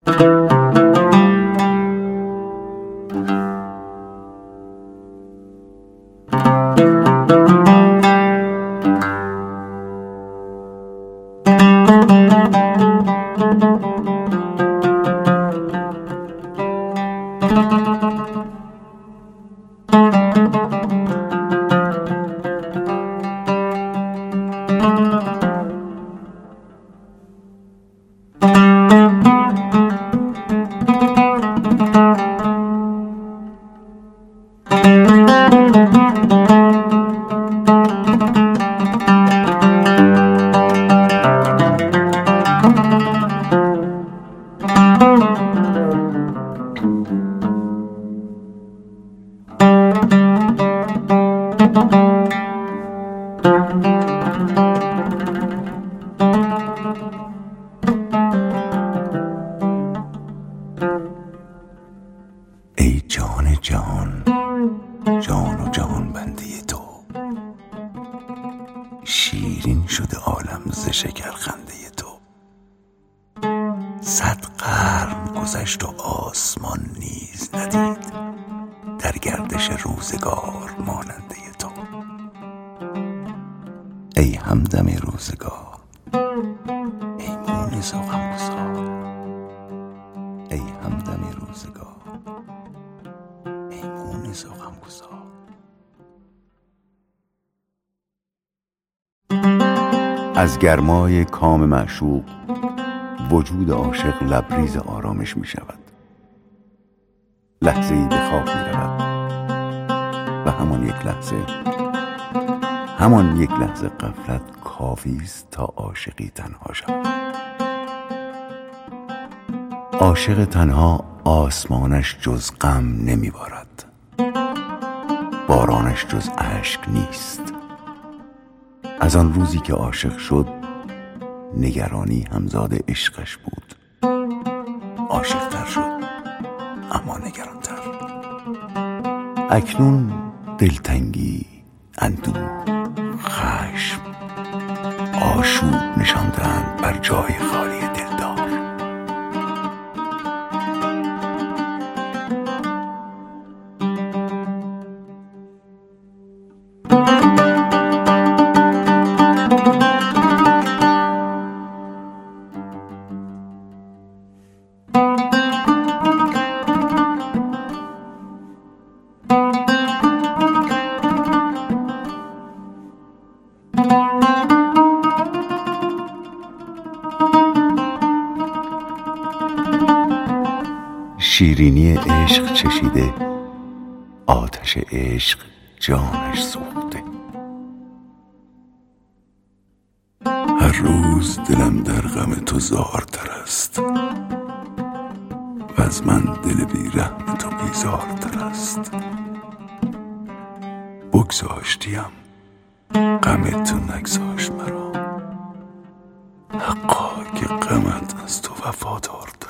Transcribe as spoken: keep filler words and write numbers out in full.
ای جان جان، جان و جهان بنده تو، شیرین شده عالم ز شکر خنده تو. صد قرن گذشت و آسمان نیز ندید در گردش روزگار ماننده تو. ای همدم روزگار، ای مونس و غمگسار، ای همدم روزگار، ای مونس و غمگسار. از گرمای کام معشوق وجود عاشق لبریز آرامش می شود. لحظه ای به خواب می رود و همان یک لحظه همان یک لحظه غفلت کافی است تا عاشقی تنها شود. عاشق تنها آسمانش جز غم نمی بارد، بارانش جز اشک نیست. از آن روزی که عاشق شد نگرانی همزاد عشقش بود. عاشق تر شد اما نگران تر. اکنون دلتنگی، اندوه، خشم، آشوب نشاندند بر جای خالی دلدار. شیرینی عشق چشیده، آتش عشق جانش سوخته. هر روز دلم در غم تو زارتر است و از من دل بی رحم تو بیزارتر است. بگذاشتیم غم تو نگذاشت مرا، حقا که غمت از تو وفادار